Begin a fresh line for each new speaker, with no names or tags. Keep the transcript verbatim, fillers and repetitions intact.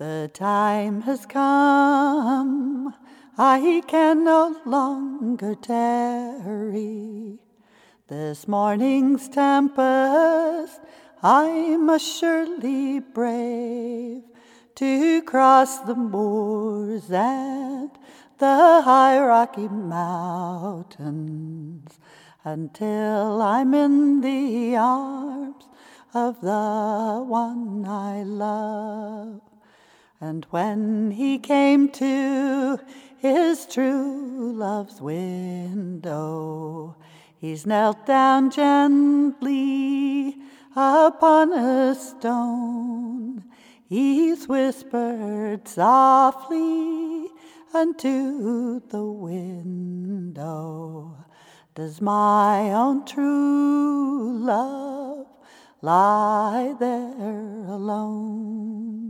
The time has come, I can no longer tarry. This morning's tempest I must surely brave, to cross the moors and the high rocky mountains, until I'm in the arms of the one I love. And when he came to his true love's window, he's knelt down gently upon a stone. He's whispered softly unto the window, does my own true love lie there alone?